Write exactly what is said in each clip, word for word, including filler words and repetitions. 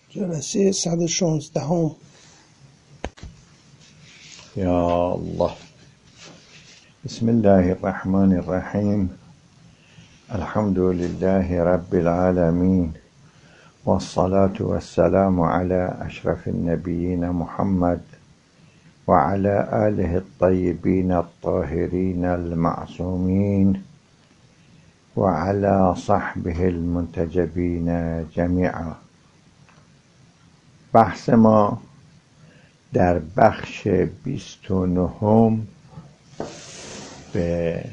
جلسه صد و شانزدهم. یا الله. بسم الله الرحمن الرحیم. الحمد لله رب العالمین والصلاة والسلام على اشرف النبیین محمد وعلى آله الطیبین الطاهرین المعصومین وعلى صحبه المنتجبین جمیعا. بحث ما در بخش بیست و نهم به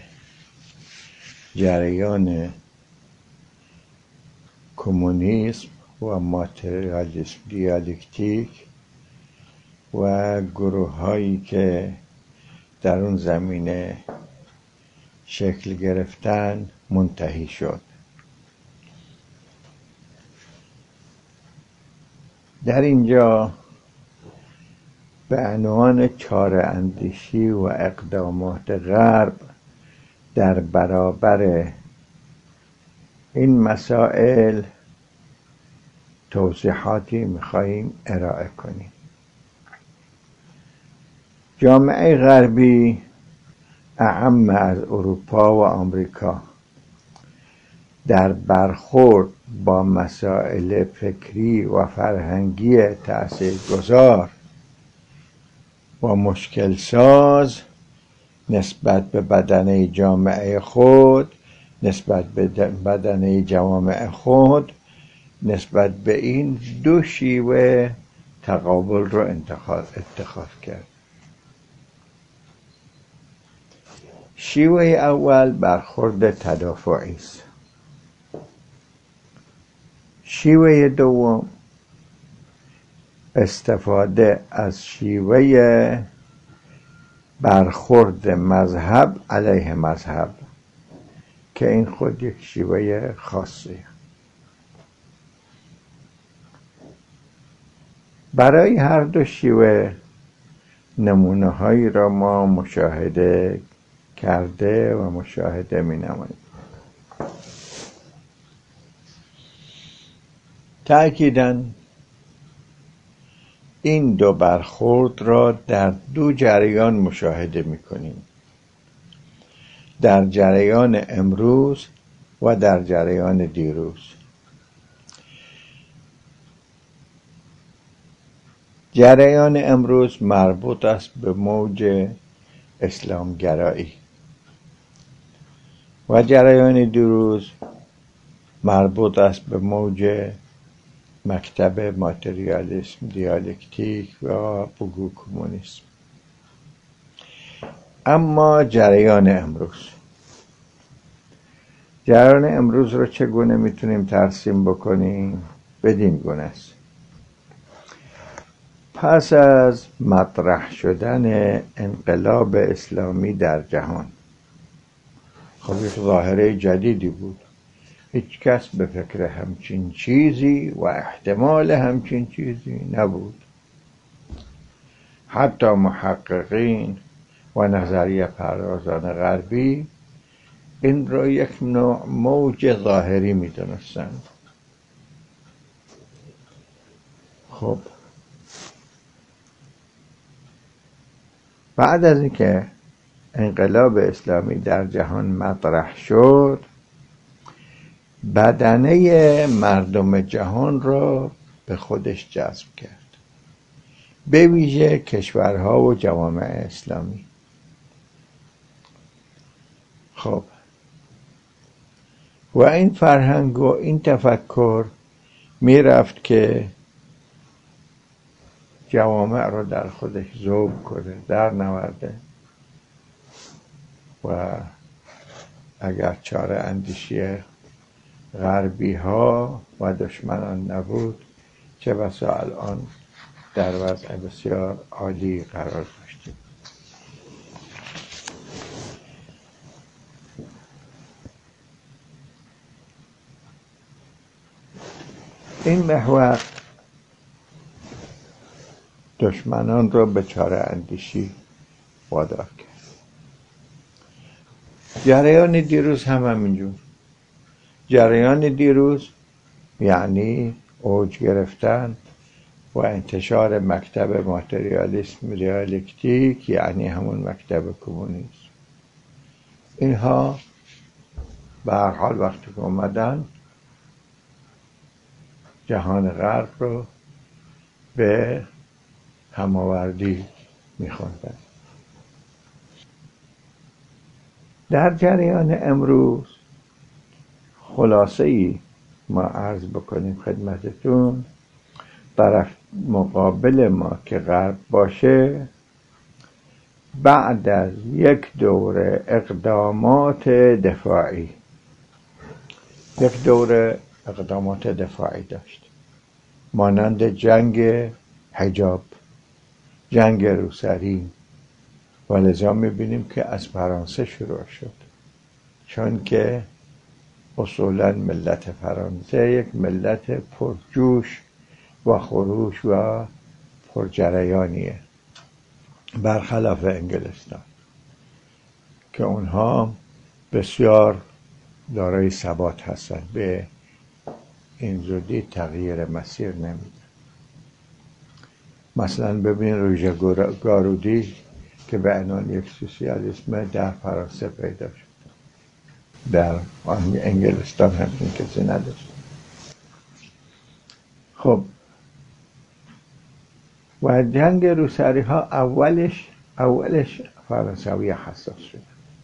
جریان کمونیسم و ماتریالیسم دیالکتیک و گروه هایی که در اون زمینه شکل گرفتن منتهی شد. در اینجا به عنوان چاره اندیشی و اقدامات غرب در برابر این مسائل توضیحاتی می‌خواهیم ارائه کنیم. جامعه غربی اعم از اروپا و آمریکا در برخورد با مسائل فکری و فرهنگی تأثیرگذار و مشکل ساز نسبت به بدنه جامعه خود، نسبت به بدنه جوامع خود، نسبت به این دو شیوه تقابل رو انتخاب اتخاذ کرد. شیوه اول برخورد تدافعی است. شیوه دوم استفاده از شیوه برخورد مذهب علیه مذهب که این خود یک شیوه خاصی. برای هر دو شیوه نمونه هایی را ما مشاهده کرده و مشاهده می نماییم. تأکیداً این دو برخورد را در دو جریان مشاهده می کنیم. در جریان امروز و در جریان دیروز. جریان امروز مربوط است به موج اسلامگرایی و جریان دیروز مربوط است به موج مکتب ماتریالیسم دیالکتیک و بگو کمونیسم. اما جریان امروز جریان امروز رو چگونه میتونیم ترسیم بکنیم؟ بدین گونه است. پس از مطرح شدن انقلاب اسلامی در جهان، خب یک ظاهره جدیدی بود. هیچ کس به فکر همچین چیزی و احتمال همچین چیزی نبود. حتی محققین و نظریه پردازان غربی این را یک نوع موج ظاهری می دانستند. خب بعد از اینکه انقلاب اسلامی در جهان مطرح شد، بدنه مردم جهان را به خودش جذب کرد، به ویژه کشورها و جوامع اسلامی. خب و این فرهنگ و این تفکر می رفت که جوامع را در خودش ذوب کنه، در نورده و اگر چاره اندیشی غربی ها و دشمنان نبود، چه بسا الان در وضع بسیار عالی قرار داشتیم. این محور دشمنان را به چاره اندیشی وادار کرد. جریان دیروز هم همینجور. جریان دیروز یعنی اوج گرفتن و انتشار مکتب ماتریالیسم ریالکتیک، یعنی همون مکتب کمونیسم، اینها به هر حال وقتی که اومدن جهان غرب رو به هماوردی میخوندن. در جریان امروز خلاصه ای ما عرض بکنیم خدمتتون، طرف مقابل ما که غرب باشه، بعد از یک دوره اقدامات دفاعی یک دوره اقدامات دفاعی داشت، مانند جنگ حجاب، جنگ روسری، و لذا میبینیم که از فرانسه شروع شد، چون که اصولا ملت فرانسه یک ملت پرجوش و خروش و پرجریانیه، برخلاف انگلستان که اونها بسیار دارای ثبات هستند، به این زودی تغییر مسیر نمیدن. مثلا ببین روژه گارودی که به عنوان یک سوسیالیسم در فرانسه پیدا شد، در انگلستان همچین کسی نداشت. خب و جنگ روسری ها اولش اولش فرانسوی حساس شدن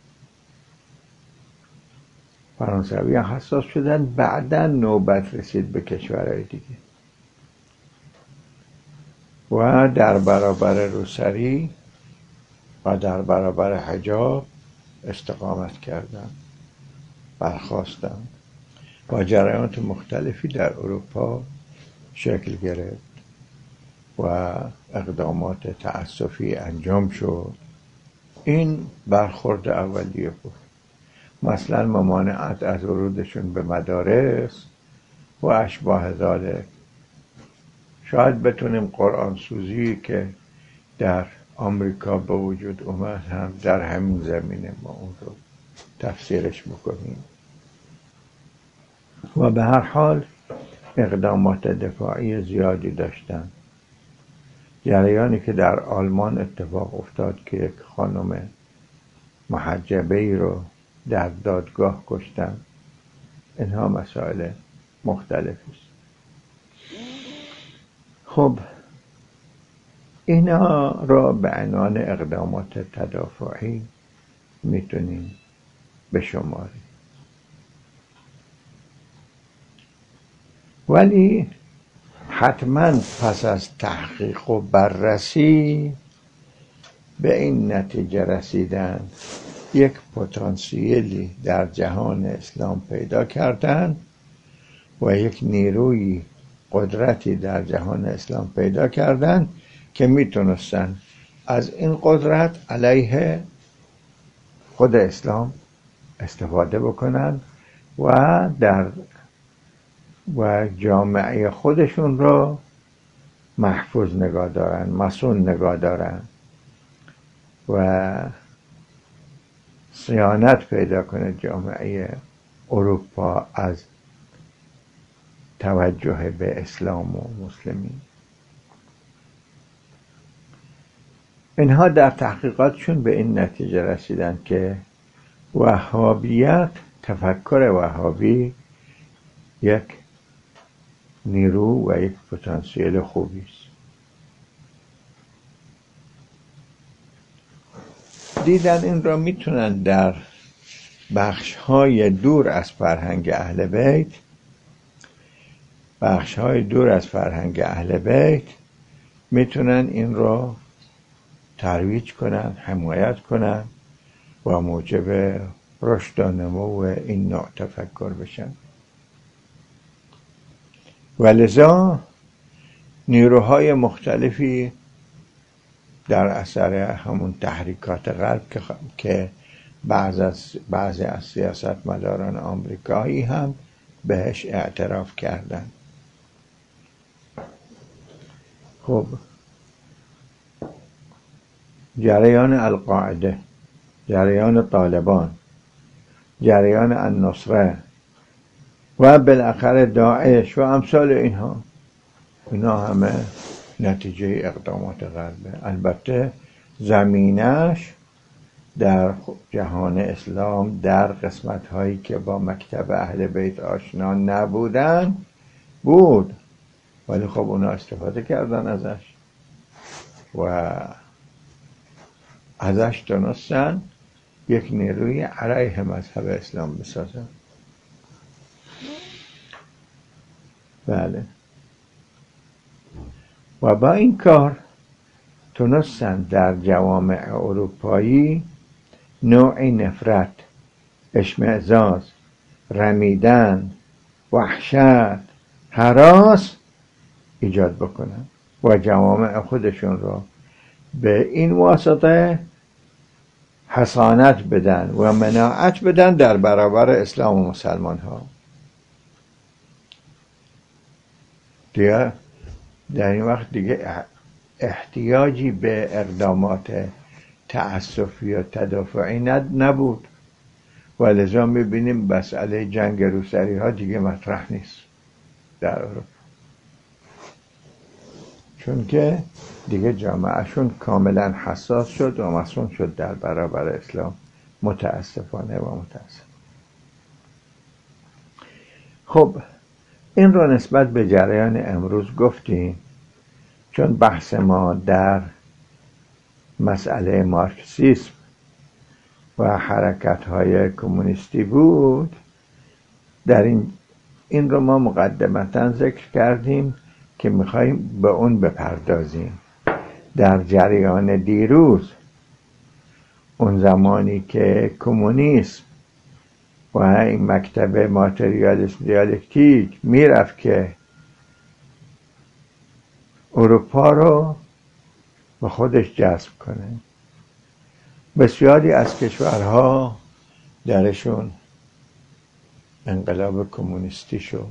فرانسوی حساس شدن بعدا نوبت رسید به کشورهای دیگه و در برابر روسری و در برابر حجاب استقامت کردند، برخاستند و جریانات مختلفی در اروپا شکل گرفت و اقدامات تأسفی انجام شد. این برخورد اولیه بود، مثلا ممانعت از ورودشون به مدارس و اشباه ذالک. شاید بتونیم قرآن سوزی که در آمریکا به وجود اومد هم در همین زمینه ما اون رو تفسیرش بکنیم. و به هر حال اقدامات دفاعی زیادی داشتن. جریانی که در آلمان اتفاق افتاد که یک خانم محجبه ای رو در دادگاه کشتن، اینها مسائل مختلفی است. خب اینا را به عنوان اقدامات تدافعی میتونیم بشماریم. ولی حتما پس از تحقیق و بررسی به این نتیجه رسیدن یک پتانسیلی در جهان اسلام پیدا کردن و یک نیروی قدرتی در جهان اسلام پیدا کردن که میتونستن از این قدرت علیه خود اسلام استفاده بکنن و در و جامعه خودشون رو محفوظ نگاه دارن، مصون نگاه دارن و صیانت پیدا کنه جامعه اروپا از توجه به اسلام و مسلمین. اینها در تحقیقاتشون به این نتیجه رسیدن که وهابیت، تفکر وهابی یک نیرو و یک پتانسیل خوبی است. دیدن این را میتونن در بخش‌های دور از فرهنگ اهل بیت بخش‌های دور از فرهنگ اهل بیت میتونن این را ترویج کنن، حمایت کنن و موجب رشد و نمو این نوع تفکر بشن. ولذا نیروهای مختلفی در اثر همون تحریکات غرب که که بعض از بعضی از سیاستمداران آمریکایی هم بهش اعتراف کردن. خب جریان القاعده، جریان طالبان، جریان النصره و بالاخره داعش و امثال اینها اینا همه نتیجه اقدامات غربه. البته زمینش در جهان اسلام در قسمت هایی که با مکتب اهل بیت آشنا نبودن بود، ولی خب اونا استفاده کردن ازش و ازش تونستن یک نیروی علیه مذهب اسلام بسازن. بله. و با این کار تونستن در جوامع اروپایی نوعی نفرت، اشمئزاز، رمیدن، وحشت، هراس ایجاد بکنن و جوامع خودشون رو به این واسطه حصانت بدن و مناعت بدن در برابر اسلام و مسلمان ها. دیگه در این وقت دیگه احتیاجی به اقدامات تعسفی و تدافعی نبود و لذا میبینیم مسئله جنگ روسری ها دیگه مطرح نیست در اروپا، چون که دیگه جامعهشون کاملا حساس شد و مسئول شد در برابر اسلام، متاسفانه و متاسف. خب این رو نسبت به جریان امروز گفتیم، چون بحث ما در مسئله مارکسیسم و حرکت‌های کمونیستی بود. در این این رو ما مقدمتاً ذکر کردیم که میخواییم به اون بپردازیم. در جریان دیروز، اون زمانی که کمونیسم و این مکتب ماتریالیسم دیالکتیک میرفت که اروپا رو به خودش جذب کنه، بسیاری از کشورها درشون انقلاب کمونیستی شد.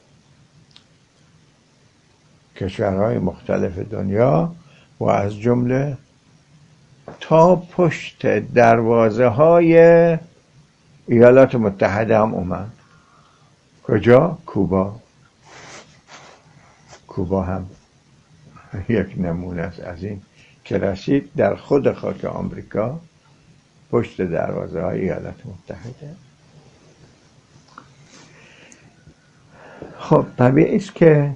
کشورهای مختلف دنیا و از جمله تا پشت دروازه های ایالات متحده هم اومد. کجا؟ کوبا. کوبا هم یک نمونه است از این که رسید در خود خاک آمریکا پشت دروازه های ایالات متحده. خب طبیعی است که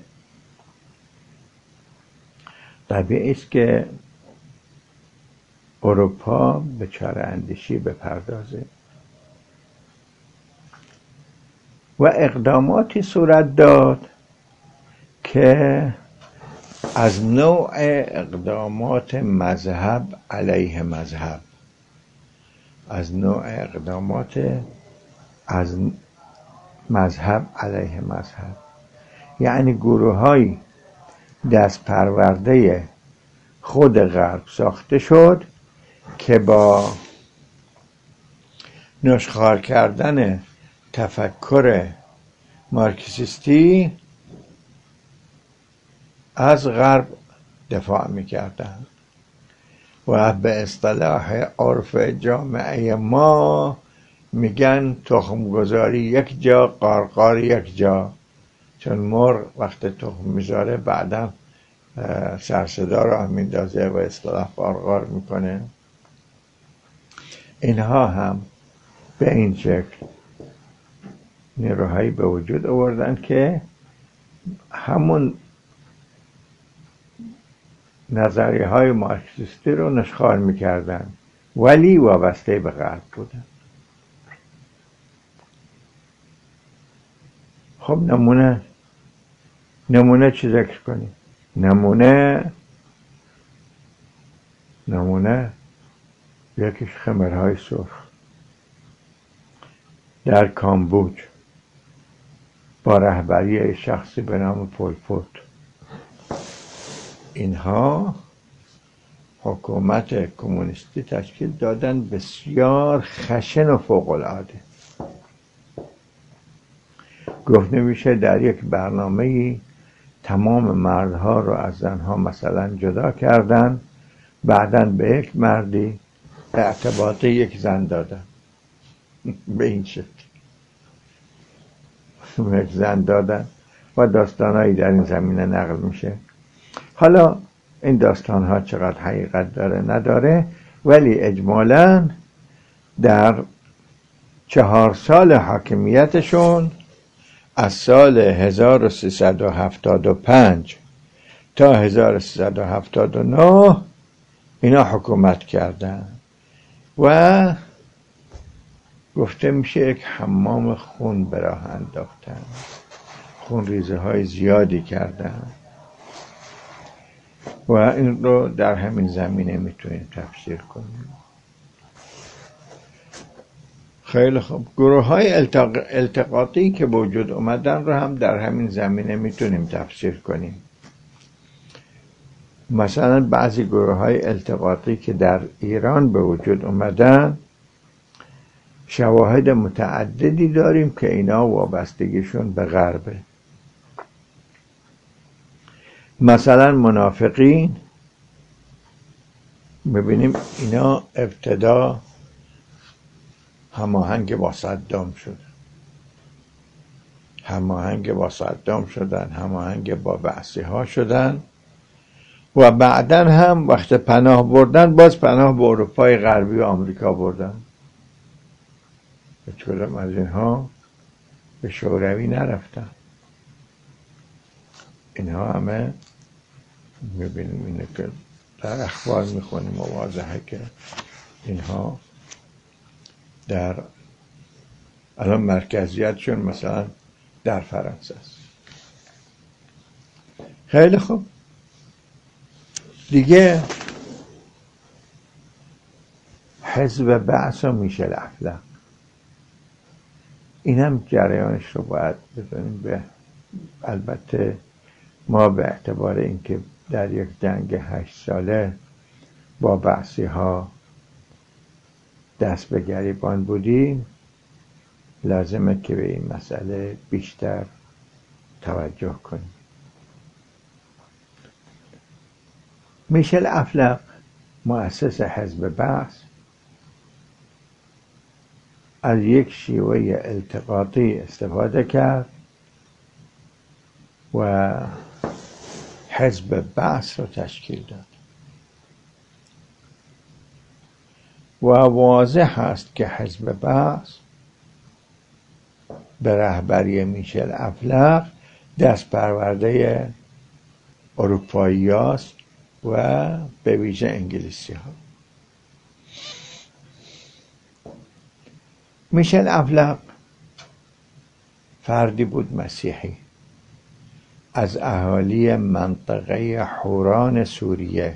طبیعی است که اروپا به چاره اندیشی بپردازه و اقداماتی صورت داد که از نوع اقدامات مذهب علیه مذهب، از نوع اقدامات از مذهب علیه مذهب، یعنی گروه های دست پرورده خود غرب ساخته شد که با نشخوار کردن تفکر مارکسیستی از غرب دفاع میکردن و به اصطلاح عرف جامعه ما میگن تخمگذاری یک جا، قارقار یک جا، چون مرغ وقت تخم میذاره بعدا سرصدا راه میندازه و اصطلاح قارقار میکنه. اینها هم به این شکل نیروهایی به وجود آوردن که همون نظریه های مارکسیستی رو نشخوار میکردن ولی وابسته به غرب بودن. خب نمونه نمونه چی ذکر کنیم؟ نمونه نمونه یکیش خمرهای سرخ در کامبوج با رهبری شخصی به نام پول پوت. اینها حکومت کمونیستی تشکیل دادن بسیار خشن و فوق العاده. گفته میشه در یک برنامه‌ای تمام مردها رو از زنها مثلا جدا کردن، بعداً به یک مردی اعتباط یک زن دادن. به این شکل یک زن دادن و داستانهایی در این زمینه نقل میشه. حالا این داستانها چقدر حقیقت داره نداره، ولی اجمالاً در چهار سال حاکمیتشون از سال هزار و سیصد و هفتاد و پنج تا هزار و سیصد و هفتاد و نه اینا حکومت کردن و گفته میشه یک حمام خون به راه انداختن، خون ریزه های زیادی کردن و این رو در همین زمینه میتونیم تفسیر کنیم. خیلی خوب، گروه های التق... التقاطی که به وجود اومدن رو هم در همین زمینه میتونیم تفسیر کنیم. مثلا بعضی گروه های التقاطی که در ایران به وجود اومدن شواهد متعددی داریم که اینا وابستگیشون به غربه. مثلا منافقین ببینیم اینا ابتدا هماهنگ با صدام شدن هماهنگ با صدام شدن هماهنگ با بعثی ها شدن و بعدن هم وقت پناه بردن باز پناه به اروپای غربی و آمریکا بردن. هیچ کدام از اینها به شوروی نرفتن. اینها همه میبینیم اینه که در اخبار میخونیم و واضحه که اینها در الان مرکزیتشون مثلا در فرانسه است. خیلی خوب دیگه حزب بعث و میشل افلق، این هم جریانش رو باید بدونیم. به البته ما به اعتبار اینکه در یک جنگ هشت ساله با بعثی ها دست به گریبان بودیم لازمه که به این مسئله بیشتر توجه کنیم. میشل افلق مؤسس حزب بعث از یک شیوه التقاطی استفاده کرد و حزب بعث رو تشکیل داد و واضح است که حزب بعث به رهبری میشل افلق دست پرورده اروپایی هاست و به ویژه انگلیسی ها. میشل افلق فردی بود مسیحی از اهالی منطقه حوران سوریه.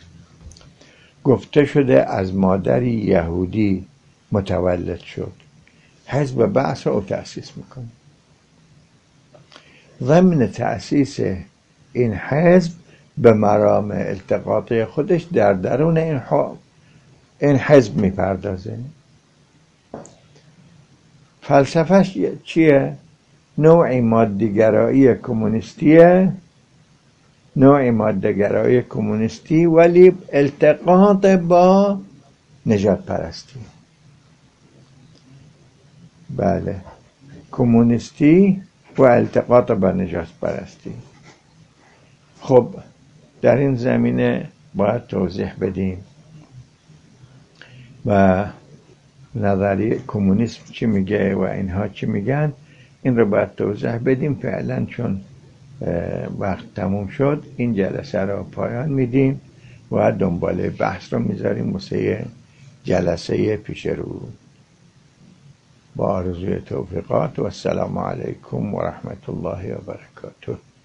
گفته شده از مادری یهودی متولد شد. حزب بعث رو تأسیس میکنه. ضمن تأسیس این حزب به مرام التقاطی خودش در درون این, این حزب میپردازه. فلسفهش چیه؟ نوعی ماده‌گرایی کمونیستیه، نوعی ماده‌گرایی کمونیستی ولی التقاط با نجات پرستی. بله، کمونیستی و التقاط با نجات پرستی. خب در این زمینه باید توضیح بدیم و نظریه کمونیسم چی میگه و اینها چی میگن این رو باید توضیح بدیم. فعلا چون وقت تموم شد این جلسه رو پایان میدیم و دنباله بحث رو میذاریم واسه جلسه پیش رو. با آرزوی توفیقات و السلام علیکم و رحمت الله و برکاته.